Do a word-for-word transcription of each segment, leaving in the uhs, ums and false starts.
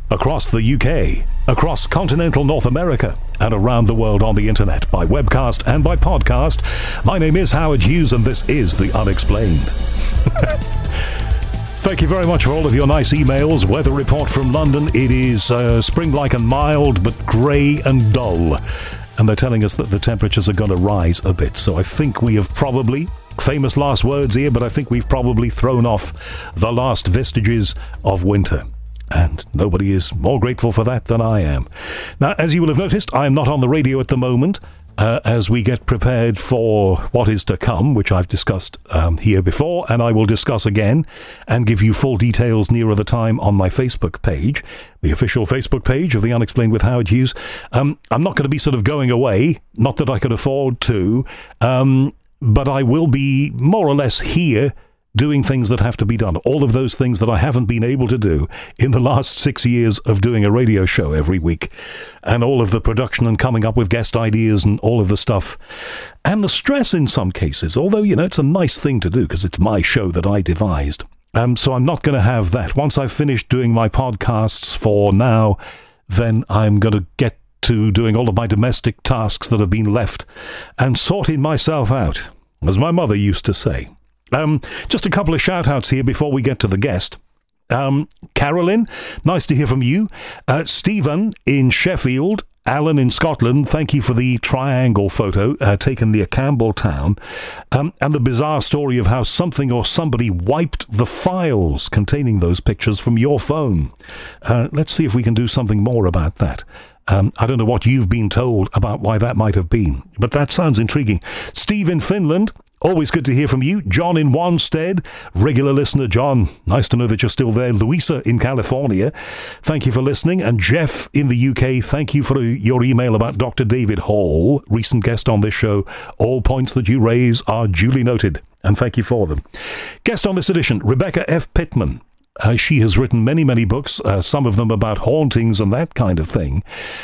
across the U K, across continental North America, and around the world on the internet, by webcast and by podcast. My name is Howard Hughes, and this is The Unexplained. Thank you very much for all of your nice emails. Weather report from London. It is uh, spring-like and mild, but grey and dull. And they're telling us that the temperatures are going to rise a bit. So I think we have probably, famous last words here, but I think we've probably thrown off the last vestiges of winter. And nobody is more grateful for that than I am. Now, as you will have noticed, I am not on the radio at the moment uh, as we get prepared for what is to come, which I've discussed um, here before, and I will discuss again and give you full details nearer the time on my Facebook page, the official Facebook page of The Unexplained with Howard Hughes. Um, I'm not going to be sort of going away, not that I could afford to, um, but I will be more or less here doing things that have to be done. All of those things that I haven't been able to do in the last six years of doing a radio show every week. And all of the production and coming up with guest ideas and all of the stuff. And the stress in some cases, although, you know, it's a nice thing to do because it's my show that I devised. Um, so I'm not going to have that. Once I've finished doing my podcasts for now, then I'm going to get to doing all of my domestic tasks that have been left and sorting myself out, as my mother used to say. Um, just a couple of shout-outs here before we get to the guest. Um, Carolyn, nice to hear from you. Uh, Stephen in Sheffield. Alan in Scotland, thank you for the triangle photo uh, taken near Campbelltown. Um, and the bizarre story of how something or somebody wiped the files containing those pictures from your phone. Uh, let's see if we can do something more about that. Um, I don't know what you've been told about why that might have been, but that sounds intriguing. Steve in Finland, always good to hear from you. John in Wanstead, regular listener John, nice to know that you're still there. Louisa in California, thank you for listening. And Jeff in the U K, thank you for your email about Doctor David Hall, recent guest on this show. All points that you raise are duly noted, and thank you for them. Guest on this edition, Rebecca F. Pittman. Uh, she has written many, many books, uh, some of them about hauntings and that kind of thing.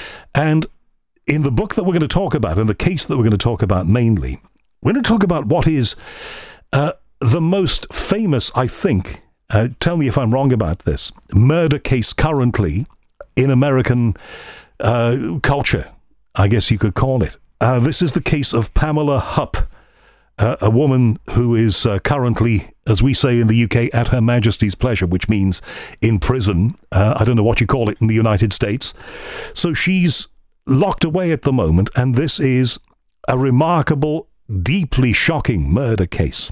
And in the book that we're going to talk about, and the case that we're going to talk about mainly, we're going to talk about what is uh, the most famous, I think, uh, tell me if I'm wrong about this, murder case currently in American uh, culture, I guess you could call it. Uh, this is the case of Pamela Hupp, uh, a woman who is uh, currently, as we say in the U K, at Her Majesty's pleasure, which means in prison. Uh, I don't know what you call it in the United States. So she's locked away at the moment, and this is a remarkable, deeply shocking murder case,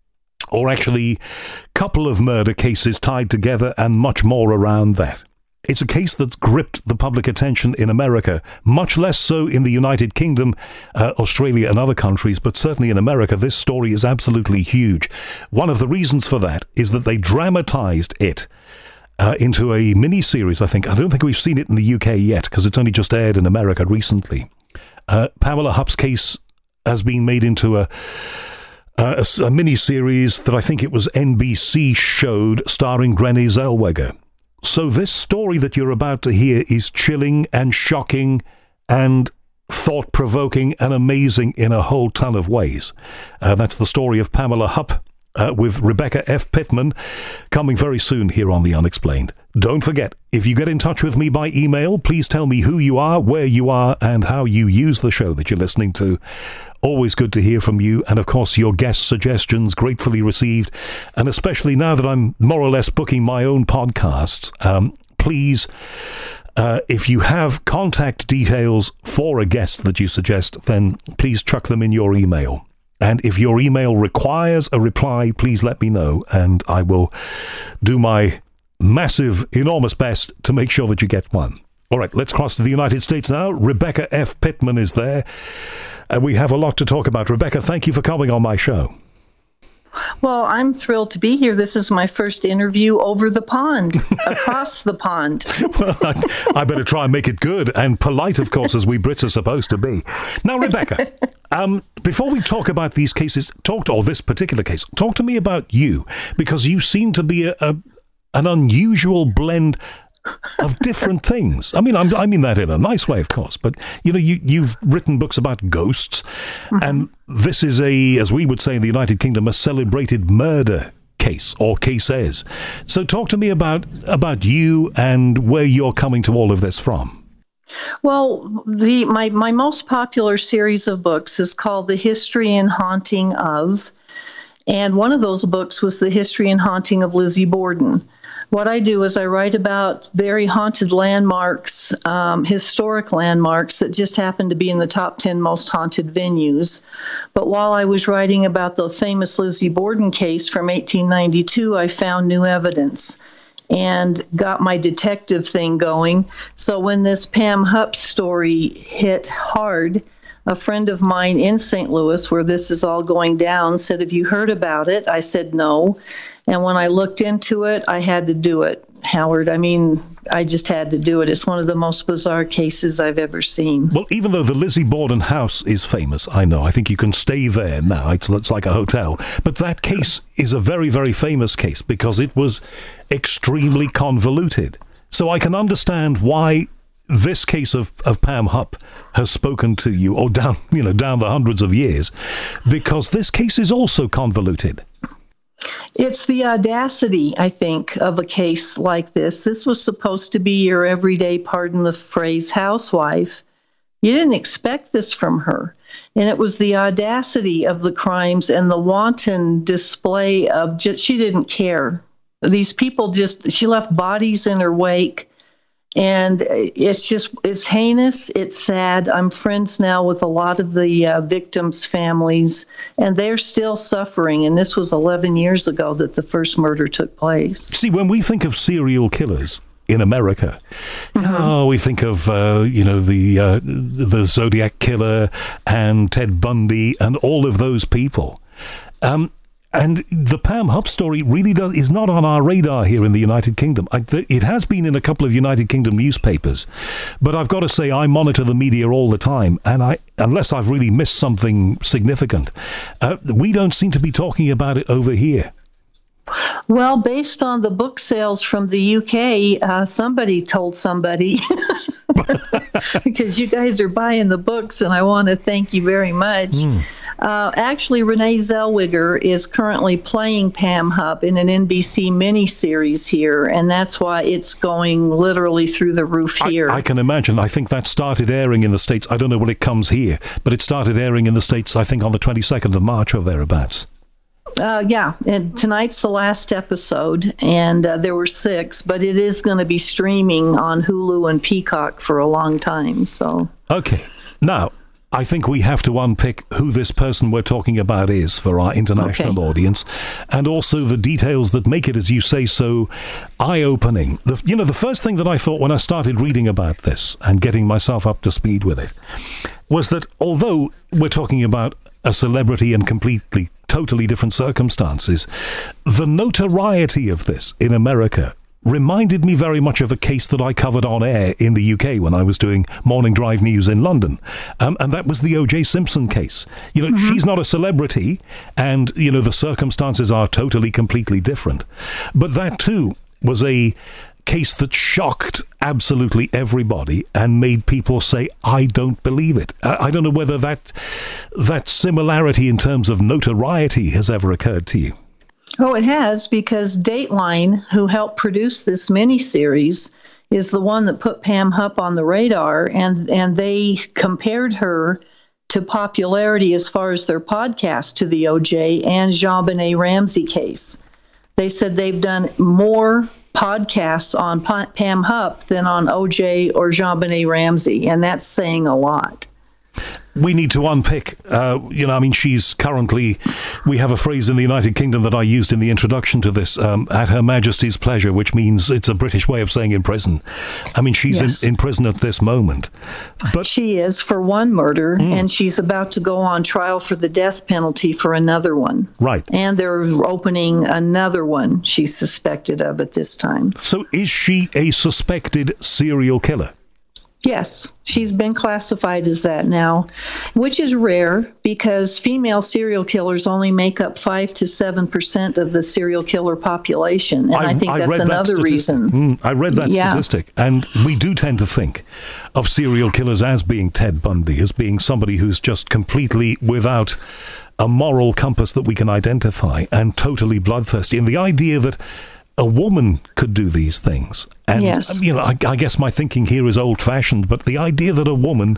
or actually couple of murder cases tied together and much more around that. It's a case that's gripped the public attention in America, much less so in the United Kingdom, uh, Australia and other countries, but certainly in America this story is absolutely huge. One of the reasons for that is that they dramatized it uh, into a mini-series, I think. I don't think we've seen it in the U K yet, because it's only just aired in America recently. Uh, Pamela Hupp's case has been made into a, a, a mini-series that I think it was N B C showed, starring Renée Zellweger. So this story that you're about to hear is chilling and shocking and thought-provoking and amazing in a whole ton of ways. Uh, that's the story of Pamela Hupp uh, with Rebecca F. Pittman, coming very soon here on The Unexplained. Don't forget, if you get in touch with me by email, please tell me who you are, where you are, and how you use the show that you're listening to. Always good to hear from you, and of course your guest suggestions, gratefully received. And especially now that I'm more or less booking my own podcasts, um, please, uh, if you have contact details for a guest that you suggest, then please chuck them in your email. And if your email requires a reply, please let me know, and I will do my massive, enormous best to make sure that you get one. All right, let's cross to the United States now. Rebecca F. Pittman is there. And we have a lot to talk about. Rebecca, thank you for coming on my show. Well, I'm thrilled to be here. This is my first interview over the pond, across the pond. Well, I, I better try and make it good and polite, of course, as we Brits are supposed to be. Now, Rebecca, um, before we talk about these cases, talk to, or this particular case, talk to me about you, because you seem to be a, a an unusual blend of different things. I mean, I'm, I mean that in a nice way, of course, but, you know, you, you've written books about ghosts, mm-hmm. and this is a, as we would say in the United Kingdom, a celebrated murder case or cases. So talk to me about about you and where you're coming to all of this from. Well, the my, my most popular series of books is called The History and Haunting of, and one of those books was The History and Haunting of Lizzie Borden. What I do is I write about very haunted landmarks, um, historic landmarks that just happen to be in the top ten most haunted venues. But while I was writing about the famous Lizzie Borden case from eighteen ninety-two, I found new evidence and got my detective thing going. So when this Pam Hupp story hit hard, a friend of mine in Saint Louis, where this is all going down, said, "Have you heard about it?" I said, "No." And when I looked into it, I had to do it, Howard. I mean, I just had to do it. It's one of the most bizarre cases I've ever seen. Well, even though the Lizzie Borden house is famous, I know, I think you can stay there now. It's, it's like a hotel. But that case is a very, very famous case because it was extremely convoluted. So I can understand why this case of, of Pam Hupp has spoken to you, or down, you know, down the hundreds of years, because this case is also convoluted. It's the audacity, I think, of a case like this. This was supposed to be your everyday, pardon the phrase, housewife. You didn't expect this from her. And it was the audacity of the crimes and the wanton display of just, she didn't care. These people just, she left bodies in her wake. And it's just, it's heinous, it's sad. I'm friends now with a lot of the uh, victims' families, and they're still suffering. And this was eleven years ago that the first murder took place. See, when we think of serial killers in America, mm-hmm. oh, we think of, uh, you know, the, uh, the Zodiac Killer and Ted Bundy and all of those people. Um, And the Pam Hupp story really does, is not on our radar here in the United Kingdom. I, th- it has been in a couple of United Kingdom newspapers, but I've got to say I monitor the media all the time, and I, unless I've really missed something significant, uh, we don't seem to be talking about it over here. Well, based on the book sales from the U K, uh, somebody told somebody, because you guys are buying the books, and I want to thank you very much. Mm. Uh, actually, Renee Zellweger is currently playing Pam Hupp in an N B C miniseries here, and that's why it's going literally through the roof here. I, I can imagine. I think that started airing in the States. I don't know when it comes here, but it started airing in the States, I think, on the twenty-second of March or thereabouts. Uh, yeah, and tonight's the last episode, and uh, there were six, but it is going to be streaming on Hulu and Peacock for a long time. So okay, now I think we have to unpick who this person we're talking about is for our international okay. audience, and also the details that make it, as you say, so eye-opening. The, you know, the first thing that I thought when I started reading about this and getting myself up to speed with it was that although we're talking about a celebrity and completely, totally different circumstances, the notoriety of this in America reminded me very much of a case that I covered on air in the U K when I was doing Morning Drive News in London. Um, and that was the O J Simpson case. You know, mm-hmm. she's not a celebrity, and, you know, the circumstances are totally, completely different. But that, too, was a case that shocked absolutely everybody and made people say, I don't believe it. I, I don't know whether that that similarity in terms of notoriety has ever occurred to you. Oh, it has, because Dateline, who helped produce this miniseries, is the one that put Pam Hupp on the radar, and, and they compared her to popularity as far as their podcast to the O J and JonBenet Ramsey case. They said they've done more podcasts on Pam Hupp than on O J or JonBenet Ramsey, and that's saying a lot. We need to unpick, uh, you know, I mean, she's currently, we have a phrase in the United Kingdom that I used in the introduction to this, um, at Her Majesty's pleasure, which means it's a British way of saying in prison. I mean, she's yes. in, in prison at this moment. But she is for one murder, mm. and she's about to go on trial for the death penalty for another one. Right. And they're opening another one she's suspected of at this time. So is she a suspected serial killer? Yes, she's been classified as that now, which is rare because female serial killers only make up five to seven percent of the serial killer population. And I, I think I that's another that reason. Mm, I read that yeah. statistic. And we do tend to think of serial killers as being Ted Bundy, as being somebody who's just completely without a moral compass that we can identify, and totally bloodthirsty. And the idea that a woman could do these things, and yes. you know, I, I guess my thinking here is old-fashioned, but the idea that a woman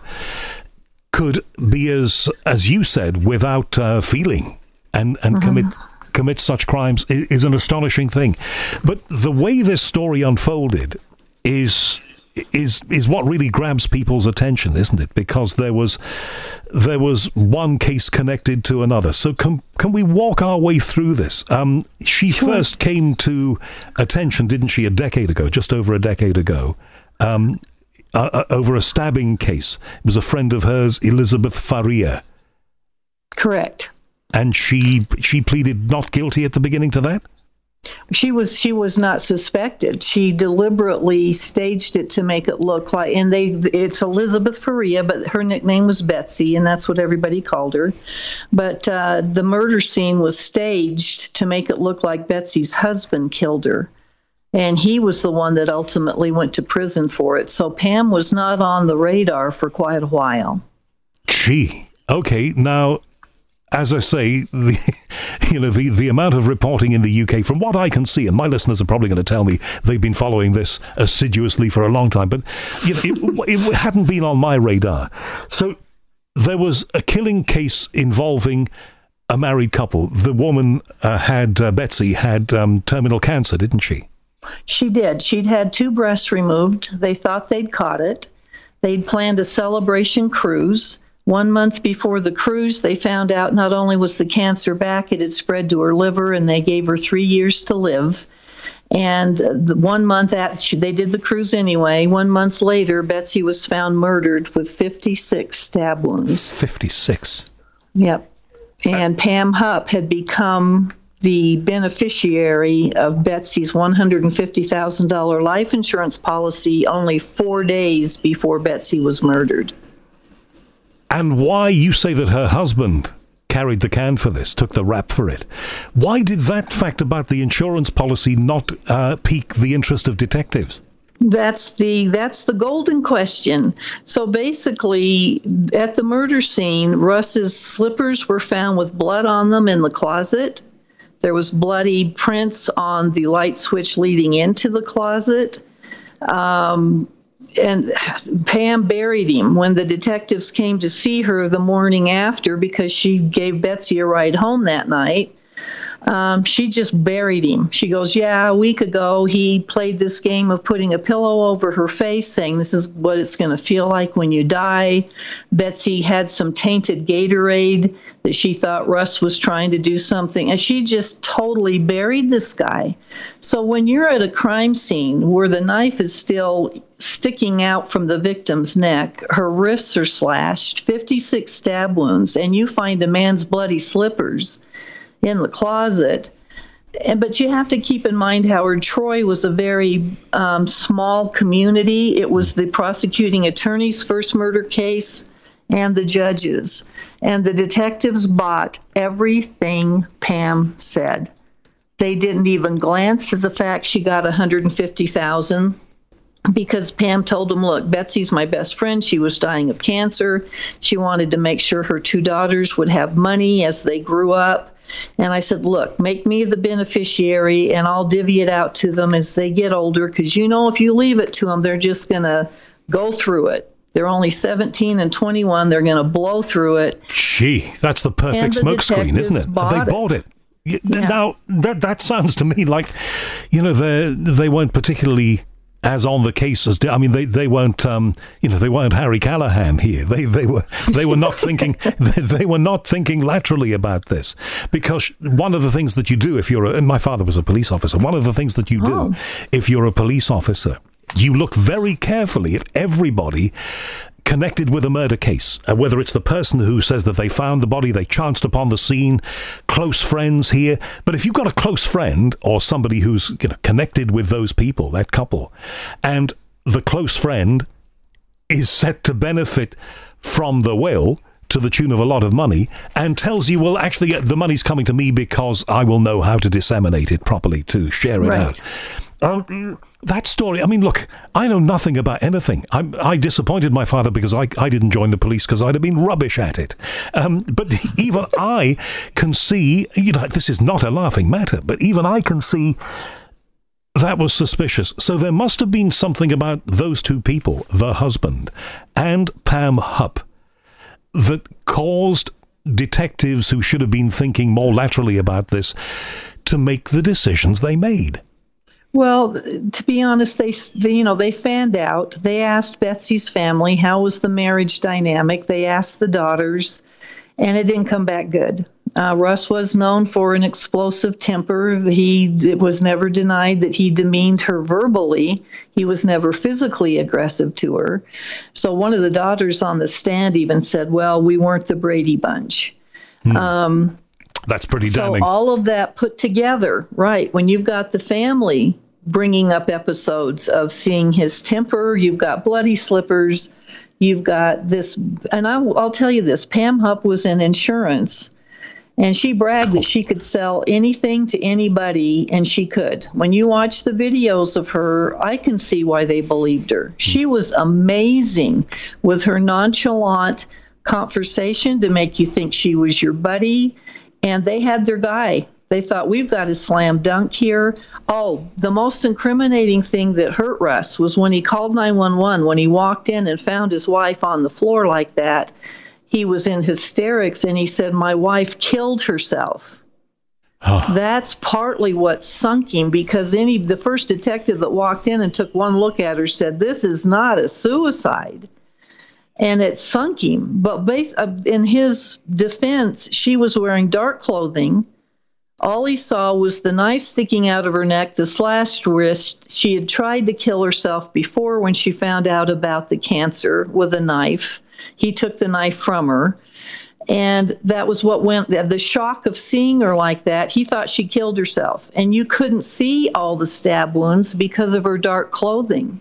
could be as, as you said, without uh, feeling, and and mm-hmm. commit commit such crimes is, is an astonishing thing. But the way this story unfolded is. is is what really grabs people's attention, isn't it? Because there was there was one case connected to another. So can, can we walk our way through this? Um, she sure. first came to attention, didn't she, a decade ago, just over a decade ago, um, uh, uh, over a stabbing case. It was a friend of hers, Elizabeth Faria. Correct. And she she pleaded not guilty at the beginning to that? She was she was not suspected. She deliberately staged it to make it look like, and they it's Elizabeth Faria, but her nickname was Betsy, and that's what everybody called her. But uh, the murder scene was staged to make it look like Betsy's husband killed her, and he was the one that ultimately went to prison for it. So Pam was not on the radar for quite a while. Gee, okay, now. As I say, the you know the, the amount of reporting in the U K, from what I can see, and my listeners are probably going to tell me they've been following this assiduously for a long time, but you know, it, it hadn't been on my radar. So there was a killing case involving a married couple. The woman uh, had, uh, Betsy, had um, terminal cancer, didn't she? She did. She'd had two breasts removed. They thought they'd caught it. They'd planned a celebration cruise. One month before the cruise, they found out not only was the cancer back, it had spread to her liver, and they gave her three years to live. And the one month after, they did the cruise anyway. One month later, Betsy was found murdered with fifty-six stab wounds. fifty-six? Yep. And uh, Pam Hupp had become the beneficiary of Betsy's one hundred fifty thousand dollars life insurance policy only four days before Betsy was murdered. And why, you say that her husband carried the can for this, took the rap for it. Why did that fact about the insurance policy not uh, pique the interest of detectives? That's the that's the golden question. So basically, at the murder scene, Russ's slippers were found with blood on them in the closet. There was bloody prints on the light switch leading into the closet. Um, and Pam buried him when the detectives came to see her the morning after because she gave Betsy a ride home that night. Um, she just buried him. She goes, yeah, a week ago he played this game of putting a pillow over her face, saying this is what it's going to feel like when you die. Betsy had some tainted Gatorade that she thought Russ was trying to do something, and she just totally buried this guy. So when you're at a crime scene where the knife is still sticking out from the victim's neck, her wrists are slashed, fifty-six stab wounds, and you find a man's bloody slippers in the closet. And but you have to keep in mind, Howard, Troy was a very um, small community. It was the prosecuting attorney's first murder case and the judges. And the detectives bought everything Pam said. They didn't even glance at the fact she got one hundred fifty thousand dollars because Pam told them, look, Betsy's my best friend. She was dying of cancer. She wanted to make sure her two daughters would have money as they grew up. And I said, look, make me the beneficiary and I'll divvy it out to them as they get older, because, you know, if you leave it to them, they're just going to go through it. They're only seventeen and twenty-one. They're going to blow through it. Gee, that's the perfect smokescreen, isn't it? Bought they it. bought it. Yeah. Now, that, that sounds to me like, you know, they they weren't particularly as on the case as, I mean, they, they weren't, um, you know, they weren't Harry Callahan here. They they were they were not thinking they, they were not thinking laterally about this, because one of the things that you do if you're a, and my father was a police officer. One of the things that you do oh. if you're a police officer, you look very carefully at everybody connected with a murder case, uh, whether it's the person who says that they found the body, they chanced upon the scene, close friends here. But if you've got a close friend or somebody who's, you know, connected with those people, that couple, and the close friend is set to benefit from the will to the tune of a lot of money and tells you, well, actually, the money's coming to me because I will know how to disseminate it properly to share it right. out. Um, that story, I mean, look, I know nothing about anything. I, I disappointed my father because I, I didn't join the police because I'd have been rubbish at it. Um, but even I can see, you know, this is not a laughing matter, but even I can see that was suspicious. So there must have been something about those two people, the husband and Pam Hupp, that caused detectives who should have been thinking more laterally about this to make the decisions they made. Well, to be honest, they, they, you know, they fanned out. They asked Betsy's family, how was the marriage dynamic? They asked the daughters, and it didn't come back good. Uh, Russ was known for an explosive temper. He it was never denied that he demeaned her verbally. He was never physically aggressive to her. So one of the daughters on the stand even said, well, we weren't the Brady Bunch. Hmm. Um, That's pretty so damning. So all of that put together, right, when you've got the family bringing up episodes of seeing his temper, you've got bloody slippers, you've got this, and I'll, I'll tell you this, Pam Hupp was in insurance, and she bragged that she could sell anything to anybody, and she could. When you watch the videos of her, I can see why they believed her. She was amazing with her nonchalant conversation to make you think she was your buddy, and they had their guy. They thought, we've got a slam dunk here. Oh, the most incriminating thing that hurt Russ was when he called nine one one, when he walked in and found his wife on the floor like that. He was in hysterics, and he said, my wife killed herself. Oh. That's partly what sunk him, because any the first detective that walked in and took one look at her said, this is not a suicide. And it sunk him. But based, uh, in his defense, she was wearing dark clothing. All he saw was the knife sticking out of her neck, the slashed wrist. She had tried to kill herself before when she found out about the cancer with a knife. He took the knife from her. And that was what went, the shock of seeing her like that. He thought she killed herself. And you couldn't see all the stab wounds because of her dark clothing.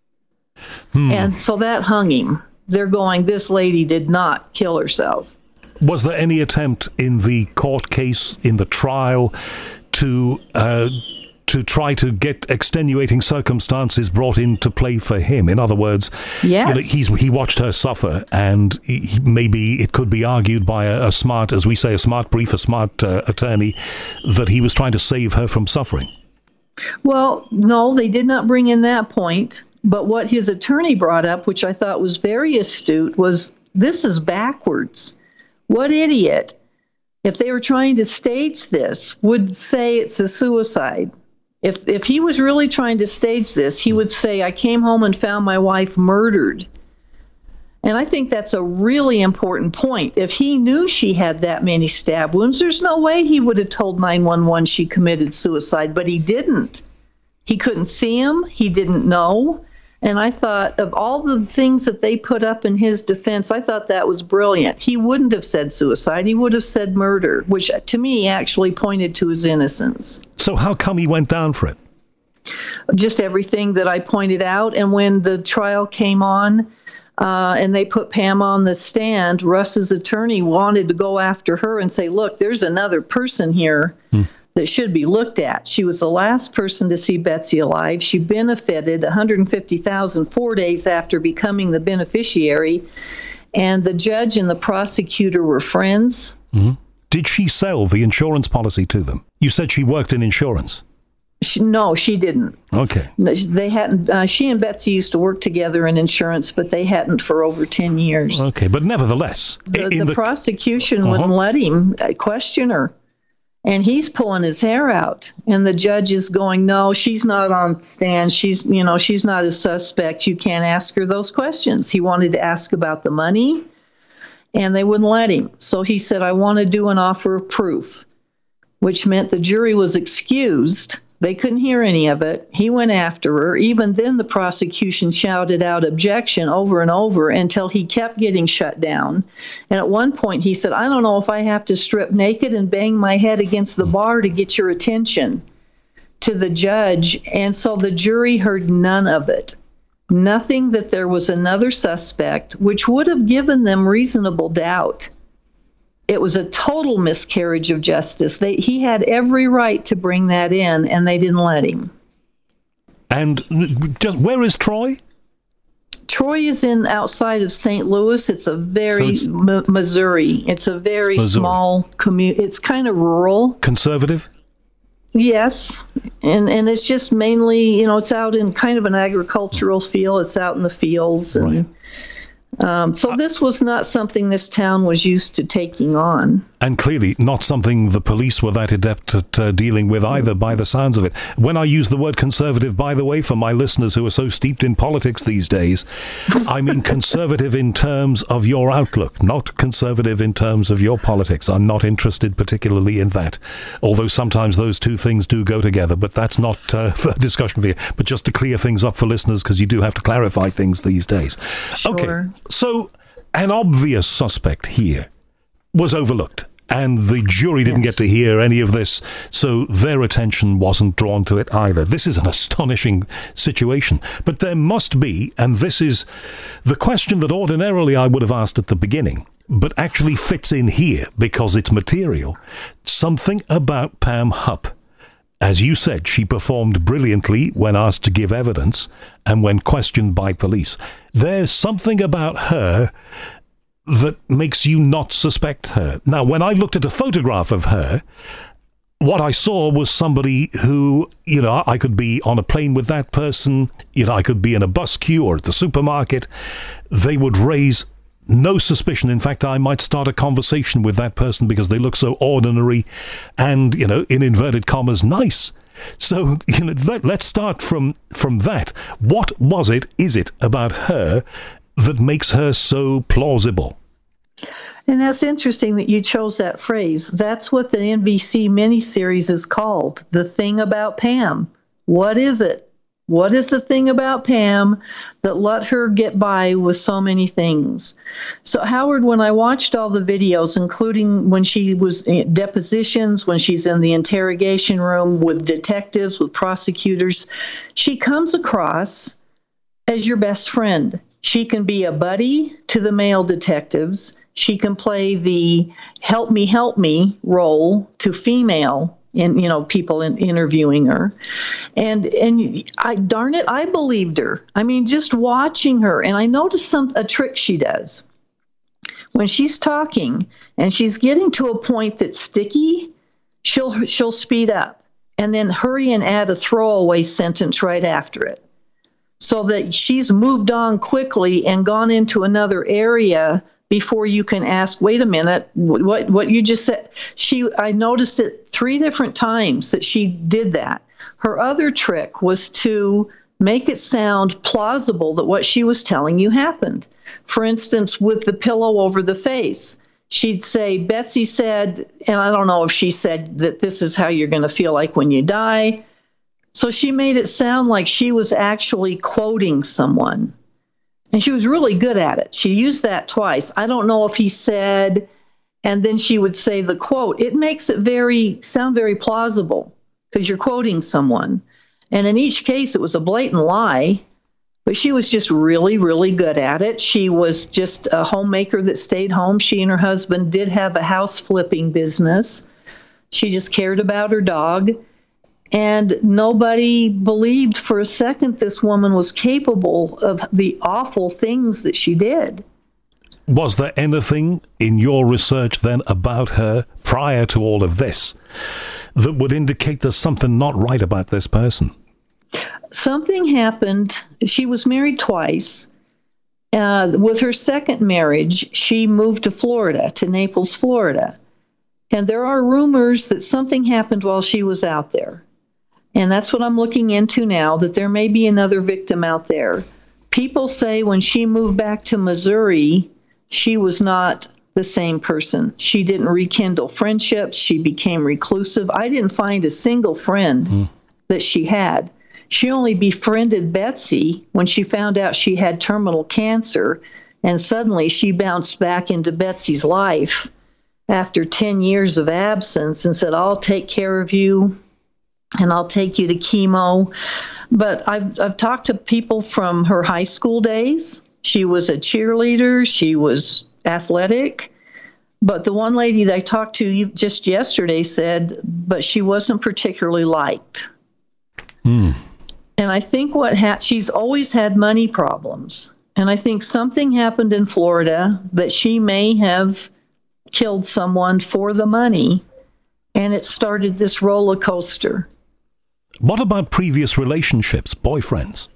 Hmm. And so that hung him. They're going, this lady did not kill herself. Was there any attempt in the court case, in the trial, to uh, to try to get extenuating circumstances brought into play for him? In other words, yes. you know, he's, he watched her suffer, and he, maybe it could be argued by a, a smart, as we say, a smart brief, a smart uh, attorney, that he was trying to save her from suffering. Well, no, they did not bring in that point. But what his attorney brought up, which I thought was very astute, was this is backwards. What idiot, if they were trying to stage this, would say it's a suicide? If if he was really trying to stage this, he would say, I came home and found my wife murdered. And I think that's a really important point. If he knew she had that many stab wounds, there's no way he would have told nine one one she committed suicide, but he didn't. He couldn't see him. He didn't know. And I thought, of all the things that they put up in his defense, I thought that was brilliant. He wouldn't have said suicide. He would have said murder, which to me actually pointed to his innocence. So how come he went down for it? Just everything that I pointed out. And when the trial came on uh, and they put Pam on the stand, Russ's attorney wanted to go after her and say, look, there's another person here hmm. that should be looked at. She was the last person to see Betsy alive. She benefited one hundred fifty thousand dollars four days after becoming the beneficiary, and the judge and the prosecutor were friends. Mm-hmm. Did she sell the insurance policy to them? You said she worked in insurance. She, no, she didn't. Okay. They hadn't. Uh, she and Betsy used to work together in insurance, but they hadn't for over ten years. Okay, but nevertheless, the, in the, the prosecution uh-huh. wouldn't let him question her. And he's pulling his hair out, and the judge is going, no, she's not on stand. She's, you know, she's not a suspect. You can't ask her those questions. He wanted to ask about the money, and they wouldn't let him. So he said, I want to do an offer of proof, which meant the jury was excused. They couldn't hear any of it. He went after her. Even then, the prosecution shouted out objection over and over until he kept getting shut down. And at one point, he said, I don't know if I have to strip naked and bang my head against the bar to get your attention, to the judge. And so the jury heard none of it. Nothing that there was another suspect, which would have given them reasonable doubt. It was a total miscarriage of justice. They, he had every right to bring that in, and they didn't let him. And just where is Troy? Troy is in outside of Saint Louis. It's a very so it's, M- Missouri. It's a very Missouri. small community. It's kind of rural. Conservative? Yes, and and it's just mainly, you know, it's out in kind of an agricultural feel. It's out in the fields, and right. um, so this was not something this town was used to taking on. And clearly not something the police were that adept at uh, dealing with either, by the sounds of it. When I use the word conservative, by the way, for my listeners who are so steeped in politics these days, I mean conservative in terms of your outlook, not conservative in terms of your politics. I'm not interested particularly in that, although sometimes those two things do go together, but that's not uh, for a discussion for you. But just to clear things up for listeners, because you do have to clarify things these days. Sure. Okay, so an obvious suspect here was overlooked, and the jury didn't yes. get to hear any of this, so their attention wasn't drawn to it either. This is an astonishing situation, but there must be, and this is the question that ordinarily I would have asked at the beginning, but actually fits in here because it's material, something about Pam Hupp. As you said, she performed brilliantly when asked to give evidence and when questioned by police. There's something about her that makes you not suspect her. Now, when I looked at a photograph of her, what I saw was somebody who, you know, I could be on a plane with that person, you know, I could be in a bus queue or at the supermarket. They would raise no suspicion. In fact, I might start a conversation with that person because they look so ordinary and, you know, in inverted commas, nice. So, you know, let, let's start from, from that. What was it, is it about her that makes her so plausible? And that's interesting that you chose that phrase. That's what the N B C miniseries is called, The Thing About Pam. What is it? What is the thing about Pam that let her get by with so many things? So, Howard, when I watched all the videos, including when she was in depositions, when she's in the interrogation room with detectives, with prosecutors, she comes across as your best friend. She can be a buddy to the male detectives. She can play the help me, help me role to female in, you know, people in, interviewing her. And, and I, darn it, I believed her. I mean, just watching her. And I noticed some, a trick she does. When she's talking and she's getting to a point that's sticky, she'll, she'll speed up and then hurry and add a throwaway sentence right after it, so that she's moved on quickly and gone into another area before you can ask, wait a minute, what what you just said. She, I noticed it three different times that she did that. Her other trick was to make it sound plausible that what she was telling you happened. For instance, with the pillow over the face, she'd say, Betsy said, and I don't know if she said that this is how you're going to feel like when you die. So she made it sound like she was actually quoting someone. And she was really good at it. She used that twice. I don't know if he said, and then she would say the quote. It makes it very sound very plausible because you're quoting someone. And in each case, it was a blatant lie, but she was just really, really good at it. She was just a homemaker that stayed home. She and her husband did have a house flipping business. She just cared about her dog. And nobody believed for a second this woman was capable of the awful things that she did. Was there anything in your research then about her prior to all of this that would indicate there's something not right about this person? Something happened. She was married twice. Uh, with her second marriage, she moved to Florida, to Naples, Florida. And there are rumors that something happened while she was out there. And that's what I'm looking into now, that there may be another victim out there. People say when she moved back to Missouri, she was not the same person. She didn't rekindle friendships. She became reclusive. I didn't find a single friend mm. that she had. She only befriended Betsy when she found out she had terminal cancer, and suddenly she bounced back into Betsy's life after ten years of absence and said, I'll take care of you. And I'll take you to chemo. But I've I've talked to people from her high school days. She was a cheerleader. She was athletic. But the one lady that I talked to just yesterday said, but she wasn't particularly liked. Hmm. And I think what ha- she's always had money problems. And I think something happened in Florida that she may have killed someone for the money, and it started this roller coaster. What about previous relationships, boyfriends?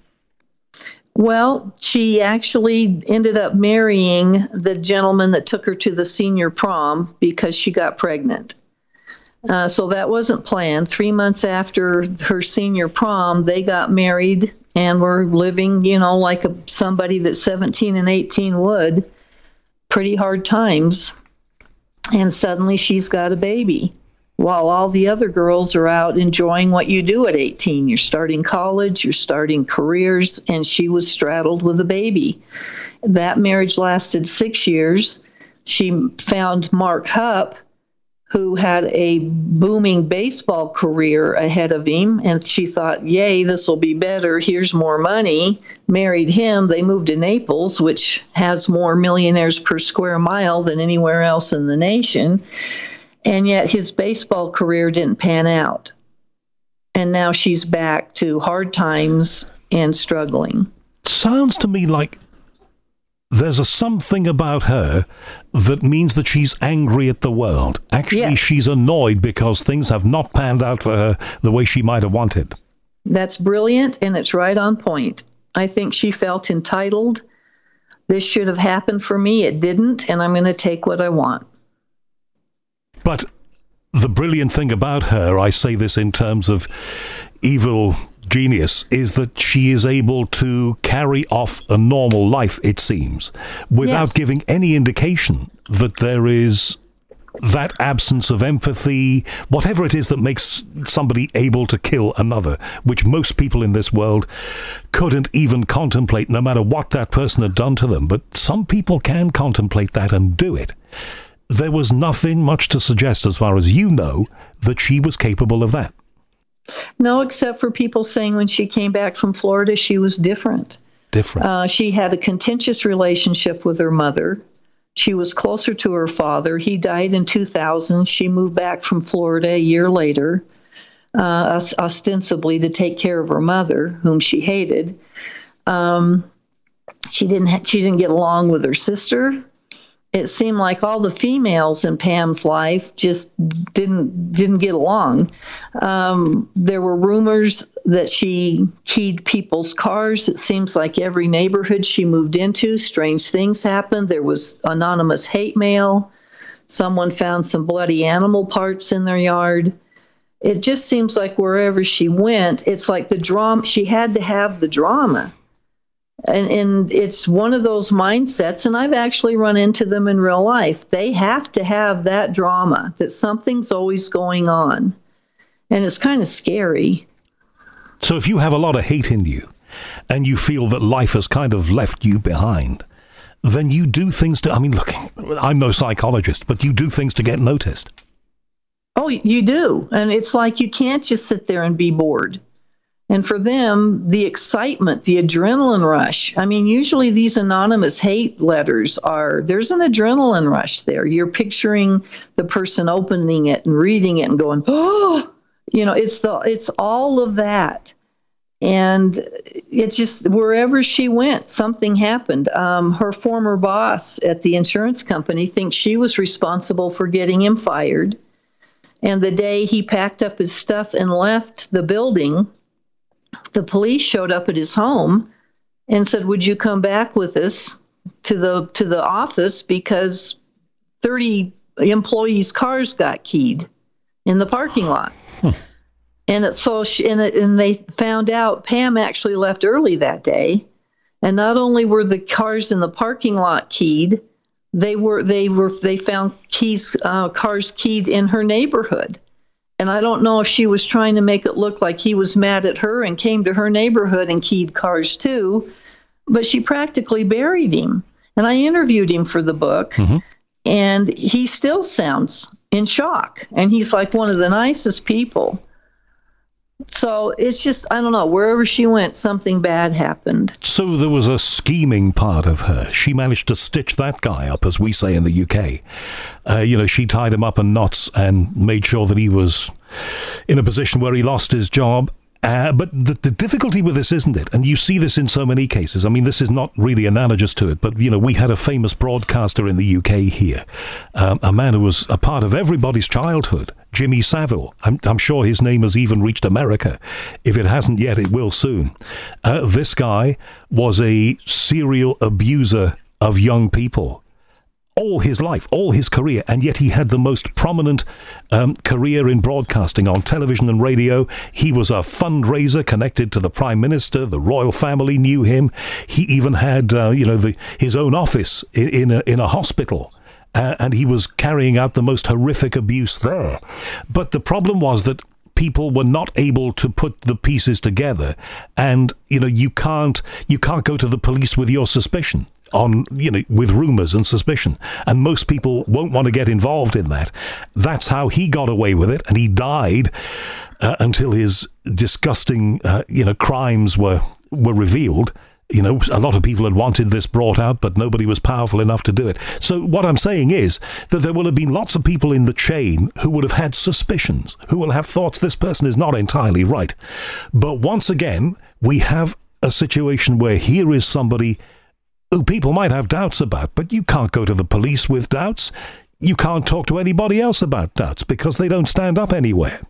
Well, she actually ended up marrying the gentleman that took her to the senior prom because she got pregnant. Uh, so that wasn't planned. Three months after her senior prom, they got married and were living, you know, like a, somebody that seventeen and eighteen would. Pretty hard times. And suddenly she's got a baby while all the other girls are out enjoying what you do at eighteen. You're starting college, you're starting careers, and she was straddled with a baby. That marriage lasted six years. She found Mark Hupp, who had a booming baseball career ahead of him, and she thought, yay, this will be better, here's more money. Married him. They moved to Naples, which has more millionaires per square mile than anywhere else in the nation, and yet his baseball career didn't pan out. And now she's back to hard times and struggling. Sounds to me like there's a something about her that means that she's angry at the world. Actually, yes. She's annoyed because things have not panned out for her the way she might have wanted. That's brilliant, and it's right on point. I think she felt entitled. This should have happened for me. It didn't, and I'm going to take what I want. But the brilliant thing about her, I say this in terms of evil genius, is that she is able to carry off a normal life, it seems, without yes. giving any indication that there is that absence of empathy, whatever it is that makes somebody able to kill another, which most people in this world couldn't even contemplate, no matter what that person had done to them. But some people can contemplate that and do it. There was nothing much to suggest, as far as you know, that she was capable of that. No, except for people saying when she came back from Florida, she was different. Different. Uh, she had a contentious relationship with her mother. She was closer to her father. He died in two thousand. She moved back from Florida a year later, uh, ostensibly to take care of her mother, whom she hated. Um, she didn't. Ha- she didn't get along with her sister. It seemed like all the females in Pam's life just didn't didn't get along. Um, there were rumors that she keyed people's cars. It seems like every neighborhood she moved into, strange things happened. There was anonymous hate mail. Someone found some bloody animal parts in their yard. It just seems like wherever she went, it's like the drama. She had to have the drama. And, and it's one of those mindsets, and I've actually run into them in real life. They have to have that drama, that something's always going on. And it's kind of scary. So if you have a lot of hate in you, and you feel that life has kind of left you behind, then you do things to, I mean, look, I'm no psychologist, but you do things to get noticed. Oh, you do. And it's like you can't just sit there and be bored. And for them, the excitement, the adrenaline rush. I mean, usually these anonymous hate letters are, there's an adrenaline rush there. You're picturing the person opening it and reading it and going, oh, you know, it's the, it's all of that. And it's just wherever she went, something happened. Um, her former boss at the insurance company thinks she was responsible for getting him fired. And the day he packed up his stuff and left the building, the police showed up at his home and said, would you come back with us to the to the office because thirty employees' cars got keyed in the parking lot. Hmm. And it, so she, and, it, and they found out Pam actually left early that day. And not only were the cars in the parking lot keyed, they were they were they found keys uh, cars keyed in her neighborhood. And I don't know if she was trying to make it look like he was mad at her and came to her neighborhood and keyed cars too, but she practically buried him. And I interviewed him for the book, mm-hmm. and he still sounds in shock. And he's like one of the nicest people. So it's just, I don't know, wherever she went, something bad happened. So there was a scheming part of her. She managed to stitch that guy up, as we say in the U K. Uh, you know, she tied him up in knots and made sure that he was in a position where he lost his job. Uh, but the, the difficulty with this, isn't it? And you see this in so many cases. I mean, this is not really analogous to it, but, you know, we had a famous broadcaster in the U K here, um, a man who was a part of everybody's childhood, Jimmy Savile. I'm, I'm sure his name has even reached America. If it hasn't yet, it will soon. Uh, this guy was a serial abuser of young people. All his life, all his career, and yet he had the most prominent um, career in broadcasting on television and radio. He was a fundraiser connected to the Prime Minister. The royal family knew him. He even had, uh, you know, the, his own office in, in a in a hospital, uh, and he was carrying out the most horrific abuse there. But the problem was that people were not able to put the pieces together, and you know, you can't you can't go to the police with your suspicion. On, you know, with rumors and suspicion. And most people won't want to get involved in that. That's how he got away with it. And he died uh, until his disgusting, uh, you know, crimes were, were revealed. You know, a lot of people had wanted this brought out, but nobody was powerful enough to do it. So what I'm saying is that there will have been lots of people in the chain who would have had suspicions, who will have thoughts this person is not entirely right. But once again, we have a situation where here is somebody who people might have doubts about, but you can't go to the police with doubts. You can't talk to anybody else about doubts because they don't stand up anywhere.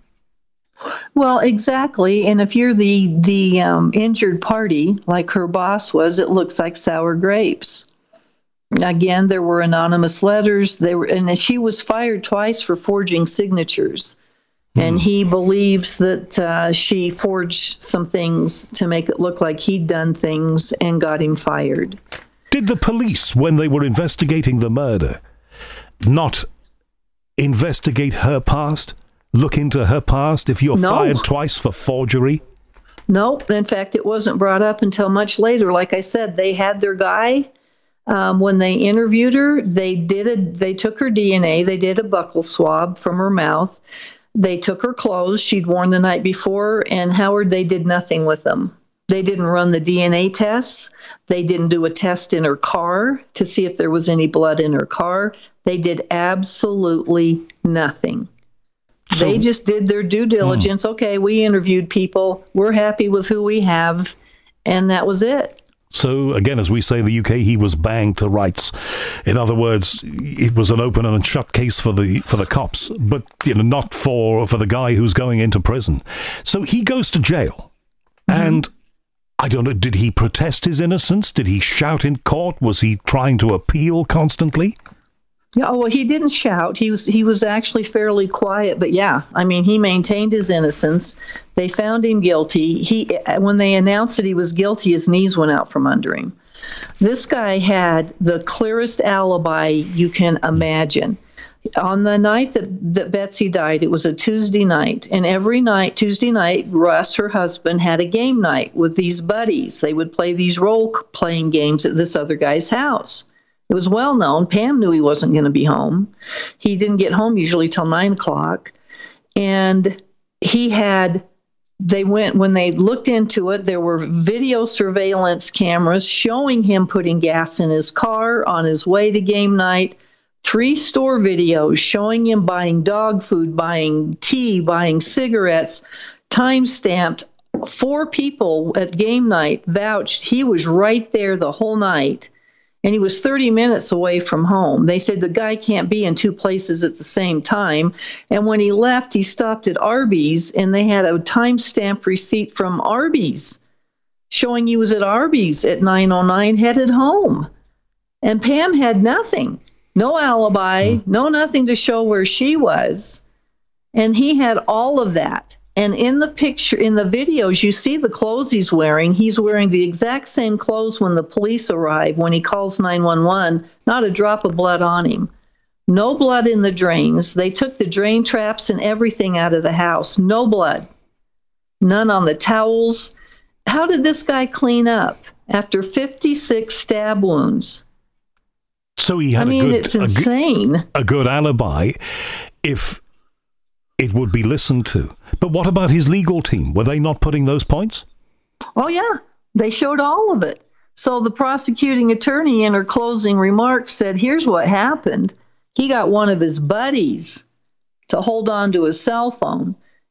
Well, exactly. And if you're the the um, injured party, like her boss was, it looks like sour grapes. Again, there were anonymous letters. They were, and she was fired twice for forging signatures. Mm. And he believes that uh, she forged some things to make it look like he'd done things and got him fired. Did the police, when they were investigating the murder, not investigate her past? Look into her past if you're no. fired twice for forgery? No. In fact, it wasn't brought up until much later. Like I said, they had their guy. Um, when they interviewed her, they did a, they took her D N A. They did a buccal swab from her mouth. They took her clothes she'd worn the night before, and Howard, they did nothing with them. They didn't run the D N A tests. They didn't do a test in her car to see if there was any blood in her car. They did absolutely nothing. So, they just did their due diligence. Hmm. Okay, we interviewed people. We're happy with who we have, and that was it. So, again, as we say in the U K, he was banged to rights. In other words, it was an open and shut case for the for the cops, but you know, not for, for the guy who's going into prison. So he goes to jail, mm-hmm. and I don't know, did he protest his innocence? Did he shout in court? Was he trying to appeal constantly? Yeah, well, he didn't shout. He was he was actually fairly quiet, but yeah, I mean, he maintained his innocence. They found him guilty. He when they announced that he was guilty, his knees went out from under him. This guy had the clearest alibi you can imagine. On the night that, that Betsy died, it was a Tuesday night, and every night, Tuesday night, Russ, her husband, had a game night with these buddies. They would play these role-playing games at this other guy's house. It was well known. Pam knew he wasn't going to be home. He didn't get home usually till nine o'clock. And he had, they went, when they looked into it, there were video surveillance cameras showing him putting gas in his car on his way to game night, three store videos showing him buying dog food, buying tea, buying cigarettes, time-stamped. Four people at game night vouched he was right there the whole night. And he was thirty minutes away from home. They said the guy can't be in two places at the same time. And when he left, he stopped at Arby's, and they had a time-stamped receipt from Arby's showing he was at Arby's at nine oh nine headed home. And Pam had nothing, no alibi, no nothing to show where she was. And he had all of that. And in the picture, in the videos, you see the clothes he's wearing. He's wearing the exact same clothes when the police arrive, when he calls nine one one, not a drop of blood on him. No blood in the drains. They took the drain traps and everything out of the house. No blood. None on the towels. How did this guy clean up after fifty-six stab wounds? So he had I mean, a good, it's insane. A good, a good alibi if it would be listened to. But what about his legal team? Were they not putting those points? Oh, yeah. They showed all of it. So the prosecuting attorney in her closing remarks said, here's what happened. He got one of his buddies to hold on to his cell phone.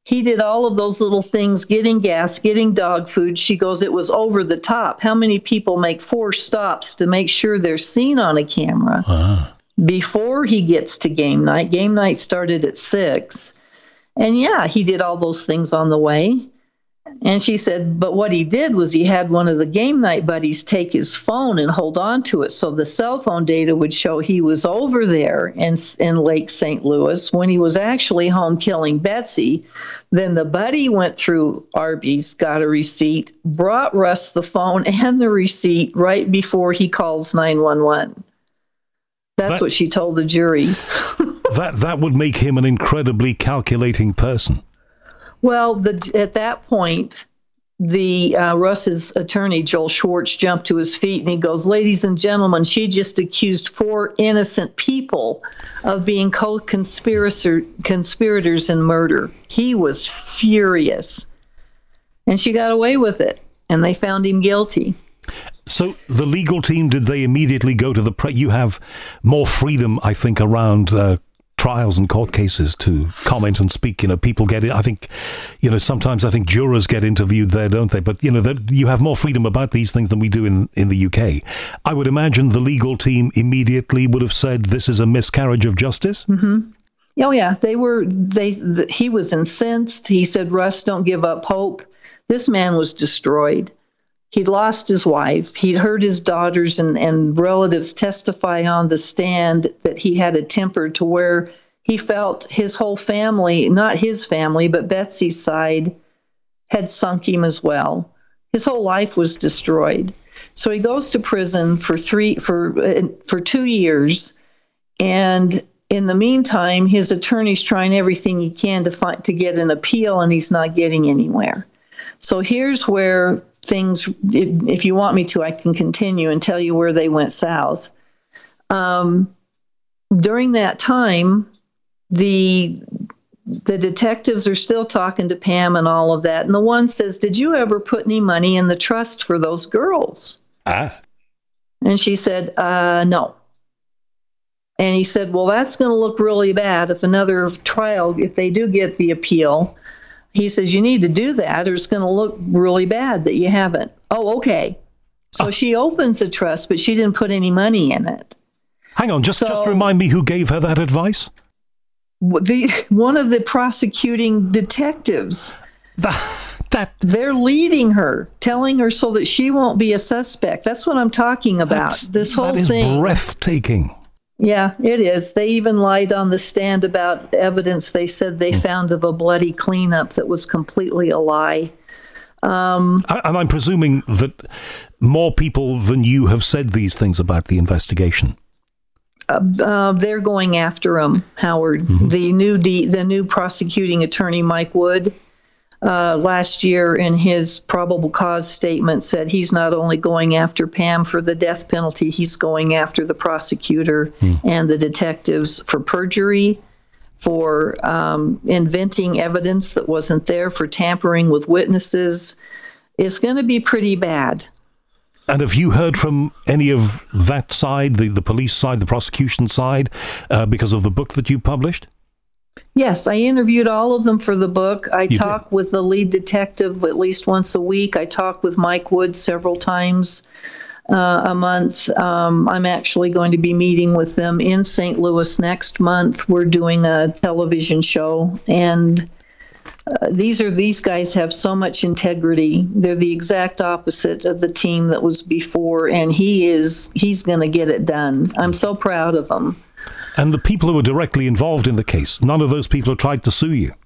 He did all of those little things, getting gas, getting dog food. She goes, it was over the top. How many people make four stops to make sure they're seen on a camera uh-huh. before he gets to game night? Game night started at six. And yeah, he did all those things on the way. And she said, but what he did was he had one of the game night buddies take his phone and hold on to it. So the cell phone data would show he was over there in, in Lake Saint Louis when he was actually home killing Betsy. Then the buddy went through Arby's, got a receipt, brought Russ the phone and the receipt right before he calls nine one one. That's that, what she told the jury. that that would make him an incredibly calculating person. Well, the, at that point, the uh, Russ's attorney, Joel Schwartz, jumped to his feet and he goes, ladies and gentlemen, she just accused four innocent people of being co-conspirators conspirators in murder. He was furious. And she got away with it, and they found him guilty. So the legal team, did they immediately go to the press? You have more freedom, I think, around uh, trials and court cases to comment and speak. You know, people get it. I think, you know, sometimes I think jurors get interviewed there, don't they? But, you know, you have more freedom about these things than we do in, in the U K. I would imagine the legal team immediately would have said this is a miscarriage of justice. Mm-hmm. Oh, yeah. They were, they, the, he was incensed. He said, Russ, don't give up hope. This man was destroyed. He'd lost his wife. He'd heard his daughters and, and relatives testify on the stand that he had a temper to where he felt his whole family, not his family, but Betsy's side, had sunk him as well. His whole life was destroyed. So he goes to prison for three for uh, for two years, and in the meantime, his attorney's trying everything he can to find to get an appeal, and he's not getting anywhere. So here's where things, if you want me to, I can continue and tell you where they went south. Um, during that time, the the detectives are still talking to Pam and all of that. And the one says, did you ever put any money in the trust for those girls? Ah. And she said, uh, no. And he said, well, that's going to look really bad if another trial, if they do get the appeal. He says, you need to do that or it's going to look really bad that you haven't. Oh, okay. So oh. she opens the trust, but she didn't put any money in it. Hang on, just, so, just remind me who gave her that advice? The One of the prosecuting detectives. That, that They're leading her, telling her so that she won't be a suspect. That's what I'm talking about. This whole that is thing. breathtaking. Yeah, it is. They even lied on the stand about evidence they said they found of a bloody cleanup that was completely a lie. Um, and I'm presuming that more people than you have said these things about the investigation. Uh, uh, they're going after him, Howard. Mm-hmm. The new D, the new prosecuting attorney, Mike Wood, uh, last year in his probable cause statement said he's not only going after Pam for the death penalty, he's going after the prosecutor mm. and the detectives for perjury, for um, inventing evidence that wasn't there, for tampering with witnesses. It's going to be pretty bad. And have you heard from any of that side, the, the police side, the prosecution side, uh, because of the book that you published? Yes, I interviewed all of them for the book. I you talk did. with the lead detective at least once a week. I talk with Mike Wood several times uh, a month. Um, I'm actually going to be meeting with them in Saint Louis next month. We're doing a television show, and uh, these are these guys have so much integrity. They're the exact opposite of the team that was before, and he is he's going to get it done. I'm so proud of him. And the people who were directly involved in the case, none of those people have tried to sue you?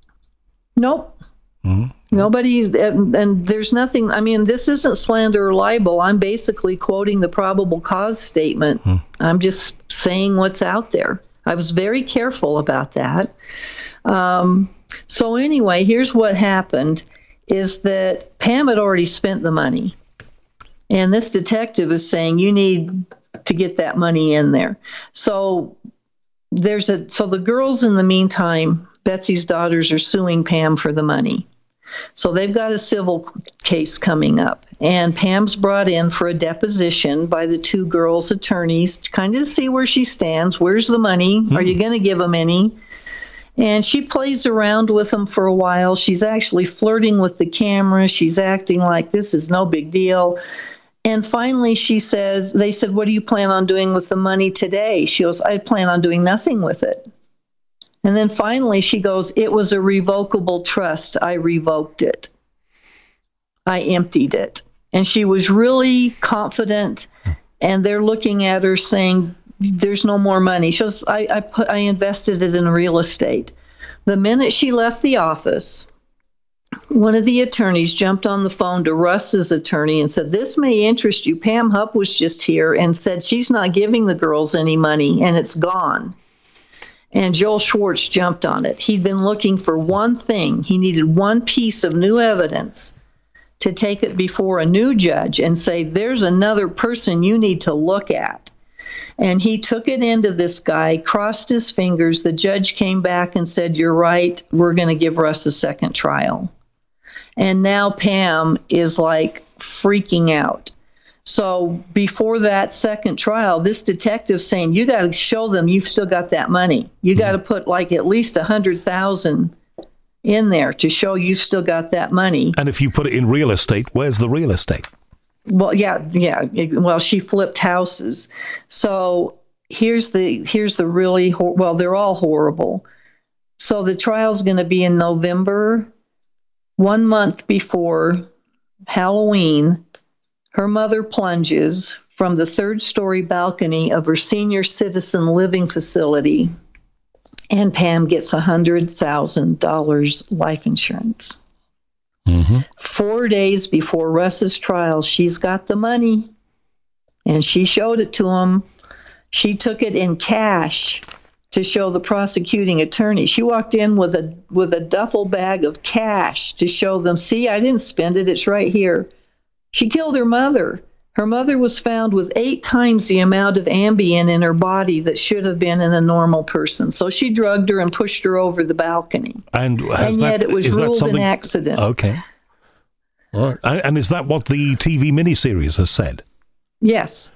Nope. Mm-hmm. Nobody's, and, and there's nothing, I mean, this isn't slander or libel. I'm basically quoting the probable cause statement. Mm. I'm just saying what's out there. I was very careful about that. Um, so anyway, here's what happened, is that Pam had already spent the money. And this detective is saying, you need to get that money in there. So there's a so the girls in the meantime, Betsy's daughters are suing Pam for the money. So they've got a civil case coming up, and Pam's brought in for a deposition by the two girls' attorneys to kind of see where she stands. Where's the money? Mm. Are you going to give them any? And she plays around with him for a while. She's actually flirting with the camera. She's acting like this is no big deal. And finally she says, they said, what do you plan on doing with the money today? She goes, I plan on doing nothing with it. And then finally she goes, it was a revocable trust. I revoked it. I emptied it. And she was really confident. And they're looking at her saying, there's no more money. She goes, I, I put, I invested it in real estate. The minute she left the office, one of the attorneys jumped on the phone to Russ's attorney and said, this may interest you. Pam Hupp was just here and said she's not giving the girls any money and it's gone. And Joel Schwartz jumped on it. He'd been looking for one thing. He needed one piece of new evidence to take it before a new judge and say, there's another person you need to look at. And he took it into this guy, crossed his fingers. The judge came back and said, you're right. We're going to give Russ a second trial. And now Pam is like freaking out. So before that second trial, this detective's saying, you got to show them you've still got that money. You got to put like at least a hundred thousand in there to show you've still got that money. And if you put it in real estate, where's the real estate? Well, yeah, yeah. Well, she flipped houses. So here's the here's the really hor- well, they're all horrible. So the trial's going to be in November, one month before Halloween. Her mother plunges from the third story balcony of her senior citizen living facility, and Pam gets one hundred thousand dollars life insurance. Mm-hmm. Four days before Russ's trial, she's got the money, and she showed it to him. She took it in cash to show the prosecuting attorney. She walked in with a with a duffel bag of cash to show them, see, I didn't spend it. It's right here. She killed her mother. Her mother was found with eight times the amount of Ambien in her body that should have been in a normal person. So she drugged her and pushed her over the balcony. And, and yet that, it was ruled an accident. Okay. All right. And is that what the T V miniseries has said? Yes.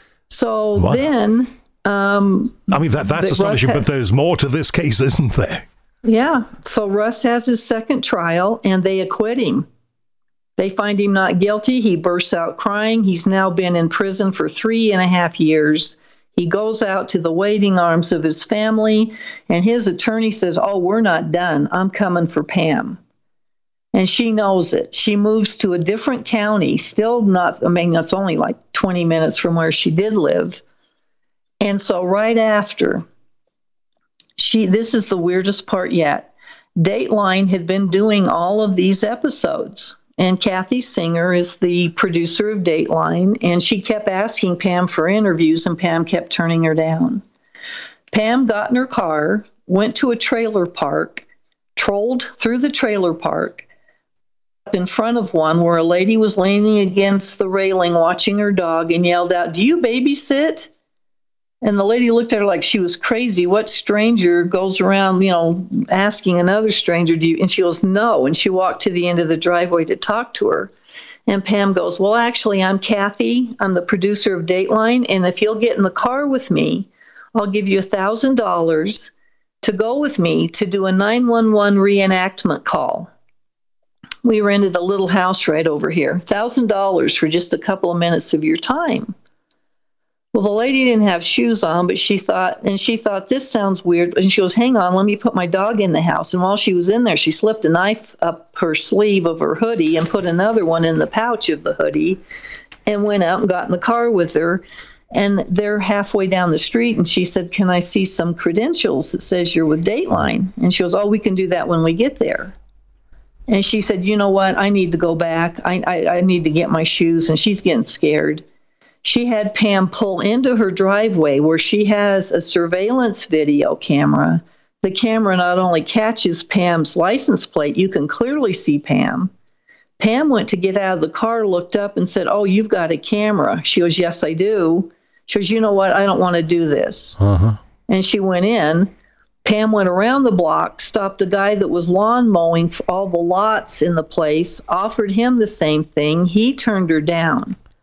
So wow. then... Um, I mean, that that's astonishing, has, but there's more to this case, isn't there? Yeah. So Russ has his second trial, and they acquit him. They find him not guilty. He bursts out crying. He's now been in prison for three and a half years. He goes out to the waiting arms of his family, and his attorney says, oh, we're not done. I'm coming for Pam. And she knows it. She moves to a different county, still not, I mean, it's only like twenty minutes from where she did live. And so right after, she, this is the weirdest part yet, Dateline had been doing all of these episodes. And Kathy Singer is the producer of Dateline, and she kept asking Pam for interviews, and Pam kept turning her down. Pam got in her car, went to a trailer park, trolled through the trailer park, up in front of one where a lady was leaning against the railing watching her dog, and yelled out, do you babysit? And the lady looked at her like she was crazy. What stranger goes around, you know, asking another stranger, do you? And she goes, no. And she walked to the end of the driveway to talk to her. And Pam goes, well, actually, I'm Kathy. I'm the producer of Dateline. And if you'll get in the car with me, I'll give you one thousand dollars to go with me to do a nine one one reenactment call. We rented a little house right over here. one thousand dollars for just a couple of minutes of your time. Well, the lady didn't have shoes on, but she thought, and she thought, this sounds weird. And she goes, hang on, let me put my dog in the house. And while she was in there, she slipped a knife up her sleeve of her hoodie and put another one in the pouch of the hoodie and went out and got in the car with her. And they're halfway down the street. And she said, can I see some credentials that says you're with Dateline? And she goes, oh, we can do that when we get there. And she said, you know what? I need to go back. I, I, I need to get my shoes. And she's getting scared. She had Pam pull into her driveway where she has a surveillance video camera. The camera not only catches Pam's license plate, you can clearly see Pam. Pam went to get out of the car, looked up and said, oh, you've got a camera. She goes, yes, I do. She goes, you know what? I don't want to do this. Uh-huh. And she went in. Pam went around the block, stopped a guy that was lawn mowing for all the lots in the place, offered him the same thing. He turned her down.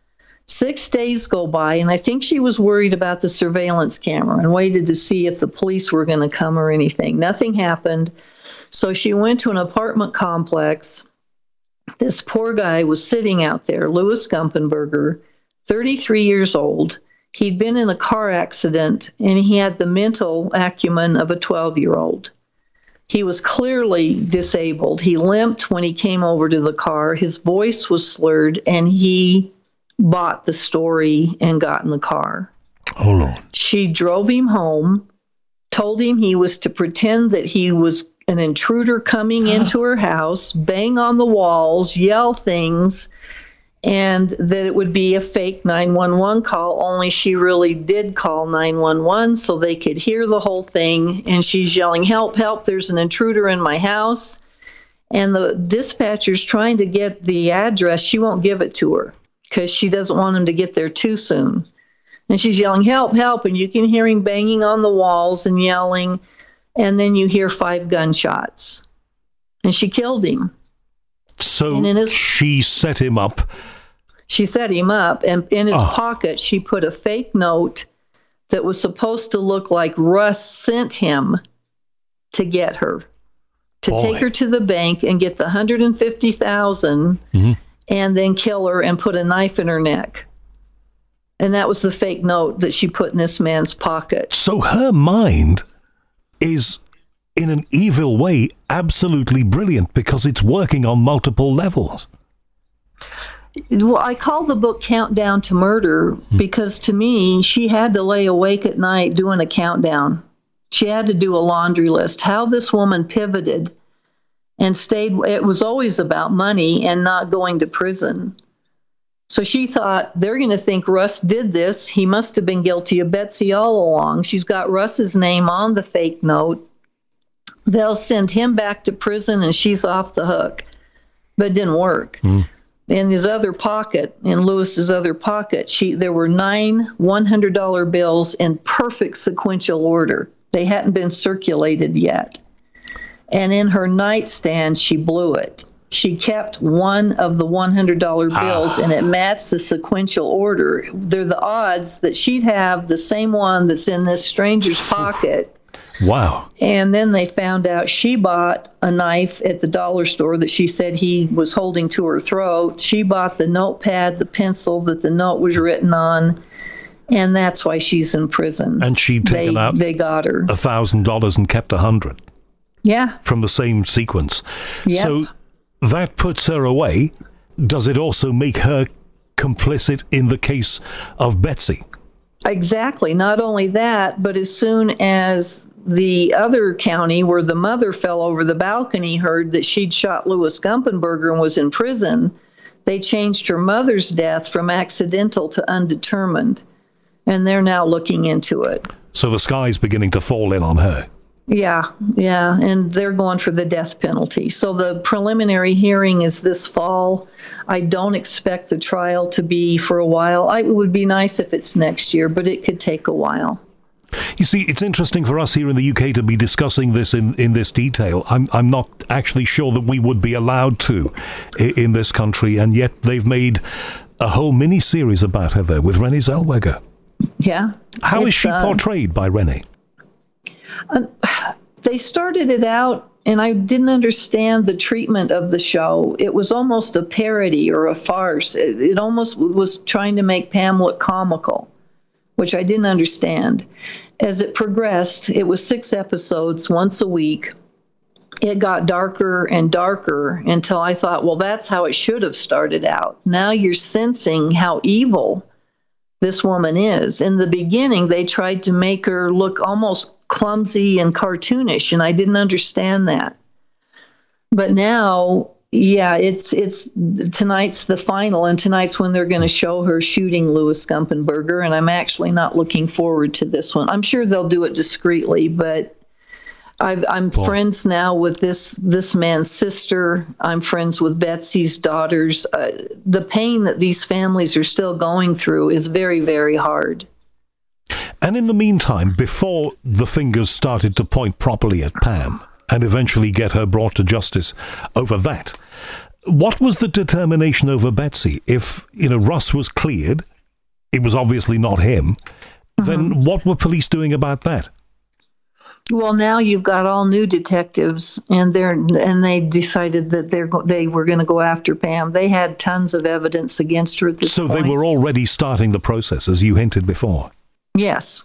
Six days go by, and I think she was worried about the surveillance camera and waited to see if the police were going to come or anything. Nothing happened. So she went to an apartment complex. This poor guy was sitting out there, Louis Gumpenberger, thirty-three years old. He'd been in a car accident, and he had the mental acumen of a twelve-year-old. He was clearly disabled. He limped when he came over to the car. His voice was slurred, and he bought the story and got in the car. Oh, Lord. She drove him home, told him he was to pretend that he was an intruder coming into her house, bang on the walls, yell things, and that it would be a fake nine one one call, only she really did call nine one one so they could hear the whole thing. And she's yelling, help, help, there's an intruder in my house. And the dispatcher's trying to get the address. She won't give it to her because she doesn't want him to get there too soon. And she's yelling, help, help, and you can hear him banging on the walls and yelling, and then you hear five gunshots. And she killed him. So and in his, she set him up. She set him up, and in his oh. pocket, she put a fake note that was supposed to look like Russ sent him to get her, to Boy. take her to the bank and get the one hundred fifty thousand dollars mm-hmm. and then kill her and put a knife in her neck. And that was the fake note that she put in this man's pocket. So her mind is, in an evil way, absolutely brilliant because it's working on multiple levels. Well, I call the book Countdown to Murder because to me, she had to lay awake at night doing a countdown. She had to do a laundry list. How this woman pivoted and stayed, it was always about money and not going to prison. So she thought, they're going to think Russ did this. He must have been guilty of Betsy all along. She's got Russ's name on the fake note. They'll send him back to prison and she's off the hook. But it didn't work. Mm. In his other pocket, in Lewis's other pocket, she there were nine one hundred dollar bills in perfect sequential order. They hadn't been circulated yet. And in her nightstand, she blew it. She kept one of the one hundred dollar bills, ah. and it matched the sequential order. They're the odds that she'd have the same one that's in this stranger's pocket. Wow. And then they found out she bought a knife at the dollar store that she said he was holding to her throat. She bought the notepad, the pencil that the note was written on, and that's why she's in prison. And she'd taken they, out they got her a thousand dollars and kept a hundred. Yeah. From the same sequence. Yep. So that puts her away. Does it also make her complicit in the case of Betsy? Exactly. Not only that, but as soon as the other county where the mother fell over the balcony heard that she'd shot Louis Gumpenberger and was in prison, they changed her mother's death from accidental to undetermined. And they're now looking into it. So the sky's beginning to fall in on her. Yeah, yeah, and they're going for the death penalty. So the preliminary hearing is this fall. I don't expect the trial to be for a while. I, it would be nice if it's next year, but it could take a while. You see, it's interesting for us here in the U K to be discussing this in, in this detail. I'm I'm not actually sure that we would be allowed to in, in this country, and yet they've made a whole mini-series about her there with Renée Zellweger. Yeah. How is she uh, portrayed by Renée? Uh, they started it out, and I didn't understand the treatment of the show. It was almost a parody or a farce. It, it almost was trying to make Pam look comical, which I didn't understand. As it progressed, it was six episodes once a week. It got darker and darker until I thought, well, that's how it should have started out. Now you're sensing how evil this woman is. In the beginning, they tried to make her look almost clumsy and cartoonish, and I didn't understand that. But now, yeah, it's it's tonight's the final, and tonight's when they're going to show her shooting Louis Gumpenberger, and I'm actually not looking forward to this one. I'm sure they'll do it discreetly, but I've, I'm cool. friends now with this this man's sister. I'm friends with Betsy's daughters. Uh, the pain that these families are still going through is very, very hard. And in the meantime, before the fingers started to point properly at Pam and eventually get her brought to justice over that, what was the determination over Betsy? If, you know, Russ was cleared it was obviously not him, Mm-hmm. then what were police doing about that? Well, now you've got all new detectives, and they're and they decided that they're go- they were going to go after Pam. They had tons of evidence against her at this so point. So they were already starting the process, as you hinted before. Yes.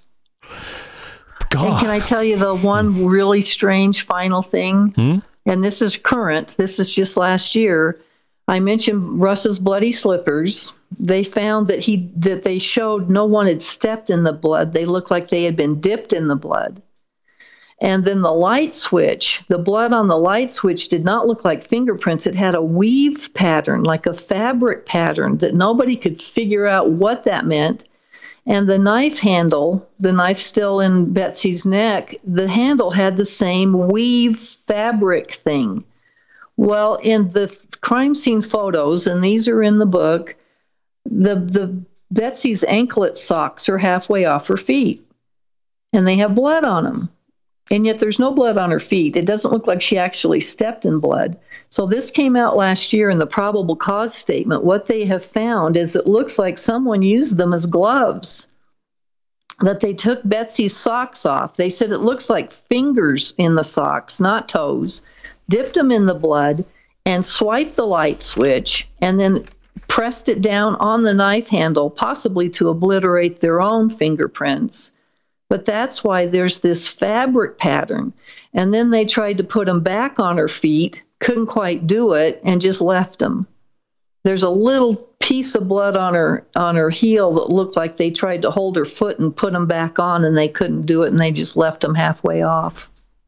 God. And can I tell you the one really strange final thing? Hmm? And this is current. This is just last year. I mentioned Russ's bloody slippers. They found that he that they showed no one had stepped in the blood. They looked like they had been dipped in the blood. And then the light switch, the blood on the light switch did not look like fingerprints. It had a weave pattern, like a fabric pattern, that nobody could figure out what that meant. And the knife handle, the knife still in Betsy's neck, the handle had the same weave fabric thing. Well, in the crime scene photos, and these are in the book, the the Betsy's anklet socks are halfway off her feet, and they have blood on them. And yet there's no blood on her feet. It doesn't look like she actually stepped in blood. So this came out last year in the probable cause statement. What they have found is it looks like someone used them as gloves, that they took Betsy's socks off. They said it looks like fingers in the socks, not toes, dipped them in the blood, and swiped the light switch, and then pressed it down on the knife handle, possibly to obliterate their own fingerprints. But that's why there's this fabric pattern. And then they tried to put them back on her feet, couldn't quite do it, and just left them. There's a little piece of blood on her on her heel that looked like they tried to hold her foot and put them back on, and they couldn't do it, and they just left them halfway off.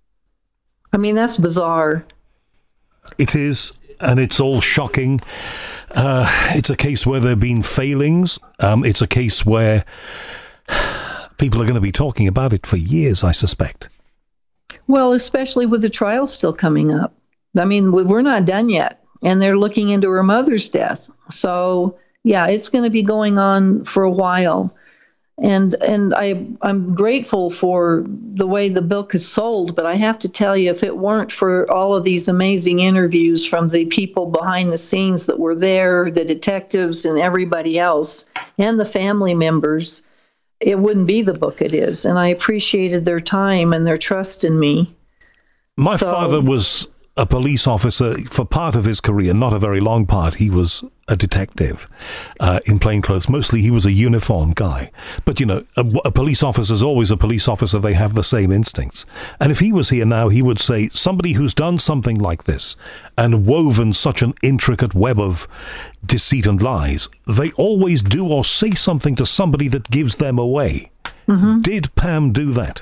I mean, that's bizarre. It is, and it's all shocking. Uh, it's a case where there have been failings. Um, it's a case where people are going to be talking about it for years, I suspect. Well, especially with the trial still coming up. I mean, we're not done yet, and they're looking into her mother's death. So, yeah, it's going to be going on for a while. And and I, I'm grateful for the way the book is sold, but I have to tell you, if it weren't for all of these amazing interviews from the people behind the scenes that were there, the detectives and everybody else, and the family members, it wouldn't be the book it is. And I appreciated their time and their trust in me. My so, father was a police officer for part of his career, not a very long part. He was a detective uh, in plain clothes. Mostly he was a uniform guy. But, you know, a, a police officer is always a police officer. They have the same instincts. And if he was here now, he would say, somebody who's done something like this and woven such an intricate web of deceit and lies, they always do or say something to somebody that gives them away. Mm-hmm. Did Pam do that?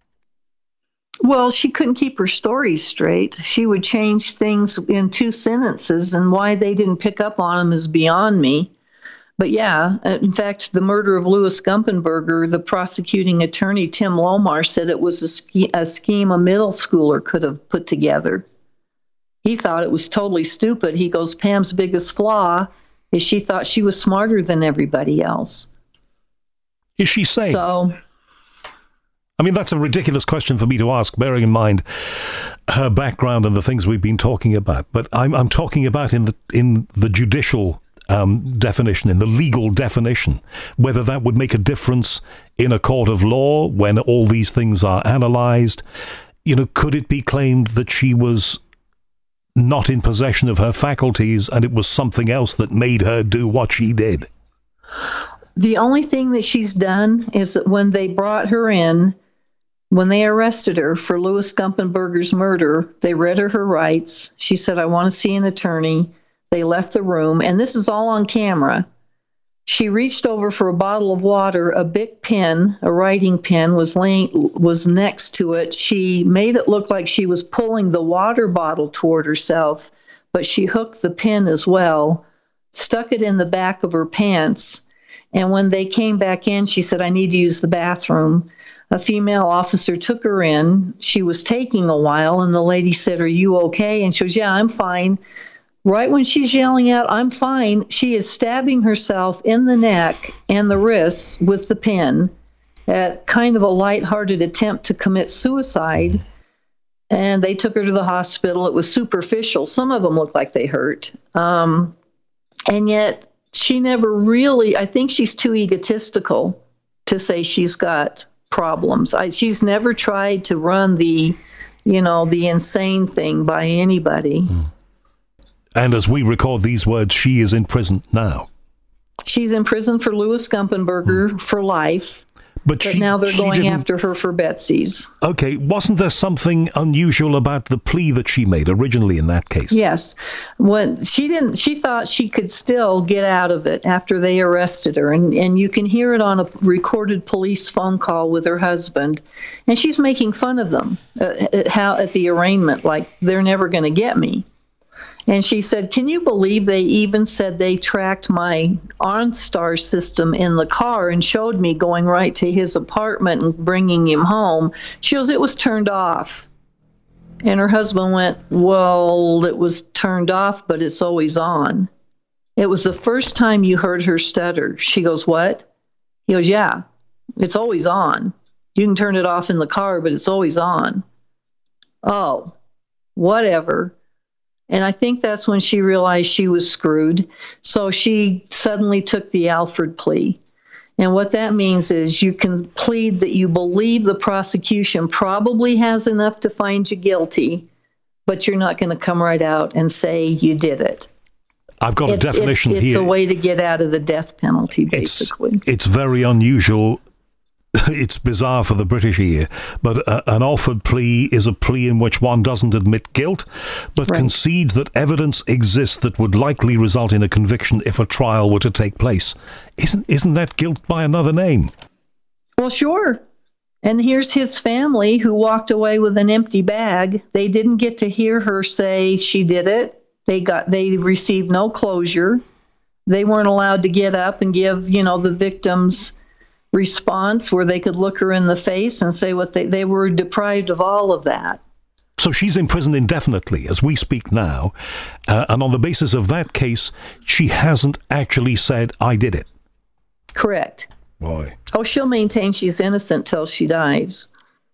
Well, she couldn't keep her stories straight. She would change things in two sentences, and why they didn't pick up on them is beyond me. But yeah, in fact, the murder of Louis Gumpenberger, the prosecuting attorney, Tim Lomar, said it was a, sch- a scheme a middle schooler could have put together. He thought it was totally stupid. He goes, Pam's biggest flaw is she thought she was smarter than everybody else. Is she sane? So... I mean, that's a ridiculous question for me to ask, bearing in mind her background and the things we've been talking about. But I'm, I'm talking about in the in the judicial um, definition, in the legal definition, whether that would make a difference in a court of law when all these things are analysed. You know, could it be claimed that she was not in possession of her faculties and it was something else that made her do what she did? The only thing that she's done is that when they brought her in, when they arrested her for Louis Gumpenberger's murder, they read her her rights. She said, I want to see an attorney. They left the room, and this is all on camera. She reached over for a bottle of water. A big pen, a writing pen, was laying, was next to it. She made it look like she was pulling the water bottle toward herself, but she hooked the pen as well, stuck it in the back of her pants. And when they came back in, she said, I need to use the bathroom. A female officer took her in. She was taking a while, and the lady said, are you okay? And she goes, yeah, I'm fine. Right when she's yelling out, I'm fine, she is stabbing herself in the neck and the wrists with the pen at kind of a lighthearted attempt to commit suicide. And they took her to the hospital. It was superficial. Some of them looked like they hurt. Um, and yet she never really, I think she's too egotistical to say she's got problems. I, she's never tried to run the, you know, the insane thing by anybody. Mm. And as we record these words, she is in prison now. She's in prison for Louis Gumpenberger mm. for life. But, but she, now they're going after her for Betsy's. Okay, wasn't there something unusual about the plea that she made originally in that case? Yes. When she didn't, she thought she could still get out of it after they arrested her. And, and you can hear it on a recorded police phone call with her husband. And she's making fun of them uh, at, how, at the arraignment, like they're never going to get me. And she said, can you believe they even said they tracked my OnStar system in the car and showed me going right to his apartment and bringing him home? She goes, it was turned off. And her husband went, well, it was turned off, but it's always on. It was the first time you heard her stutter. She goes, what? He goes, yeah, it's always on. You can turn it off in the car, but it's always on. Oh, whatever. And I think that's when she realized she was screwed. So she suddenly took the Alford plea. And what that means is you can plead that you believe the prosecution probably has enough to find you guilty, but you're not going to come right out and say you did it. I've got it's, a definition it's, it's here. It's a way to get out of the death penalty, basically. It's, it's very unusual. It's bizarre for the British ear, but a, an offered plea is a plea in which one doesn't admit guilt, but right. concedes that evidence exists that would likely result in a conviction if a trial were to take place. Isn't isn't that guilt by another name? Well, sure. And here's his family who walked away with an empty bag. They didn't get to hear her say she did it. They got they received no closure. They weren't allowed to get up and give, you know, the victims response where they could look her in the face and say what they, they were deprived of all of that. So she's in prison indefinitely as we speak now. Uh, and on the basis of that case, she hasn't actually said, I did it. Correct. Boy. Oh, she'll maintain she's innocent till she dies.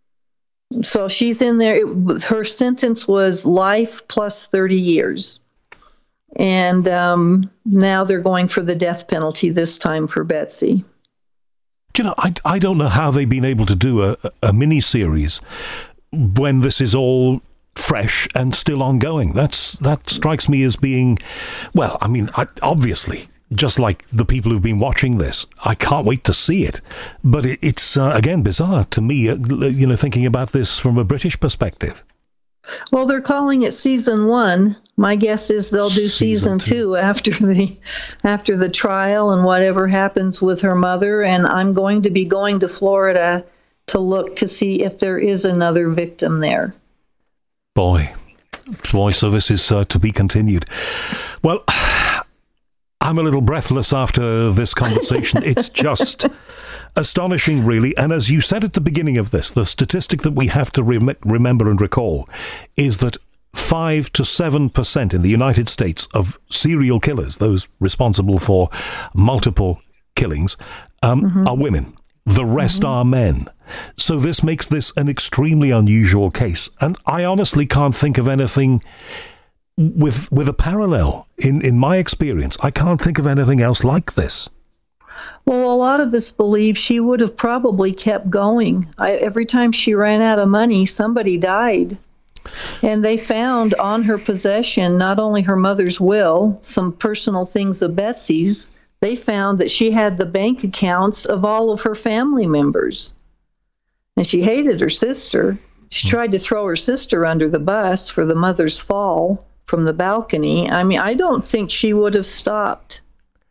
So she's in there. It, her sentence was life plus thirty years. And um, now they're going for the death penalty this time for Betsy. You know, I, I don't know how they've been able to do a, a mini-series when this is all fresh and still ongoing. That's that strikes me as being, well, I mean, I, obviously, just like the people who've been watching this, I can't wait to see it. But it, it's, uh, again, bizarre to me, uh, you know, thinking about this from a British perspective. Well, they're calling it season one. My guess is they'll do season, season two. two after the after the trial and whatever happens with her mother. And I'm going to be going to Florida to look to see if there is another victim there. Boy, boy, so this is uh, to be continued. Well, I'm a little breathless after this conversation. It's just astonishing, really. And as you said at the beginning of this, the statistic that we have to rem- remember and recall is that five to seven percent in the United States of serial killers, those responsible for multiple killings, um, mm-hmm. are women. The rest mm-hmm. are men. So this makes this an extremely unusual case. And I honestly can't think of anything with with a parallel. In, in my experience, I can't think of anything else like this. Well, a lot of us believe she would have probably kept going. I, every time she ran out of money, somebody died. And they found on her possession not only her mother's will, some personal things of Betsy's, they found that she had the bank accounts of all of her family members. And she hated her sister. She tried to throw her sister under the bus for the mother's fall from the balcony. I mean, I don't think she would have stopped.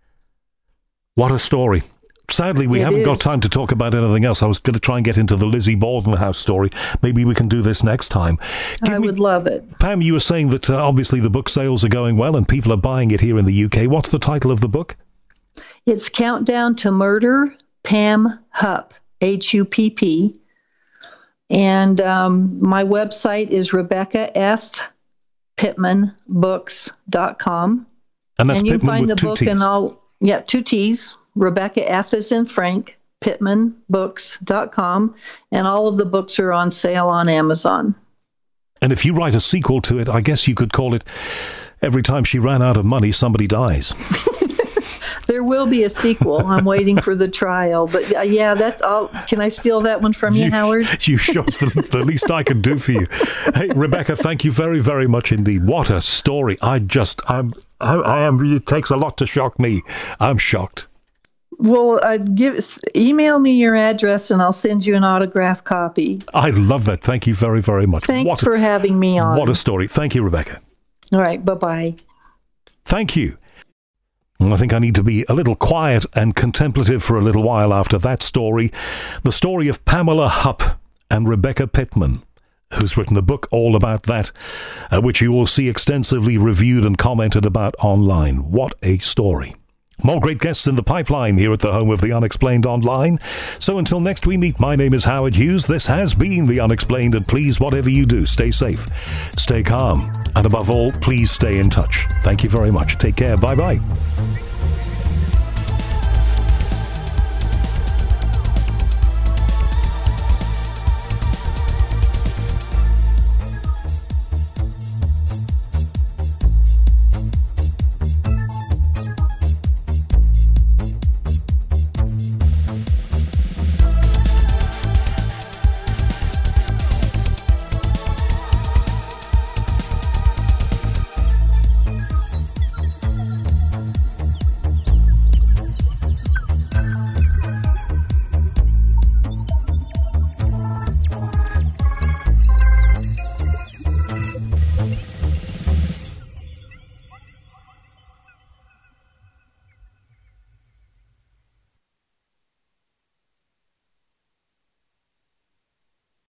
What a story. Sadly, we it haven't is. got time to talk about anything else. I was going to try and get into the Lizzie Borden house story. Maybe we can do this next time. Give I me, would love it. Pam, you were saying that uh, obviously the book sales are going well and people are buying it here in the U K. What's the title of the book? It's Countdown to Murder, Pam Hupp, H U P P. And um, my website is Rebecca F. Pittman Books dot com. And that's and you Pittman can find with the two book T's. in all, yeah, two T's. Rebecca F is in Frank, Pittman Books dot com, and all of the books are on sale on Amazon. And if you write a sequel to it, I guess you could call it Every Time She Ran Out of Money, Somebody Dies. There will be a sequel. I'm waiting for the trial. But uh, yeah, that's all. Can I steal that one from you, you Howard? You sure the, the least I can do for you. Hey, Rebecca, thank you very, very much indeed. What a story. I just, I'm, I, I am, it takes a lot to shock me. I'm shocked. Well, uh, give email me your address and I'll send you an autographed copy. I love that. Thank you very, very much. Thanks what for a, having me on. What a story. Thank you, Rebecca. All right. Bye-bye. Thank you. I think I need to be a little quiet and contemplative for a little while after that story. The story of Pamela Hupp and Rebecca Pittman, who's written a book all about that, uh, which you will see extensively reviewed and commented about online. What a story. More great guests in the pipeline here at the home of The Unexplained Online. So until next we meet, my name is Howard Hughes. This has been The Unexplained, and please, whatever you do, stay safe, stay calm, and above all, please stay in touch. Thank you very much. Take care. Bye-bye.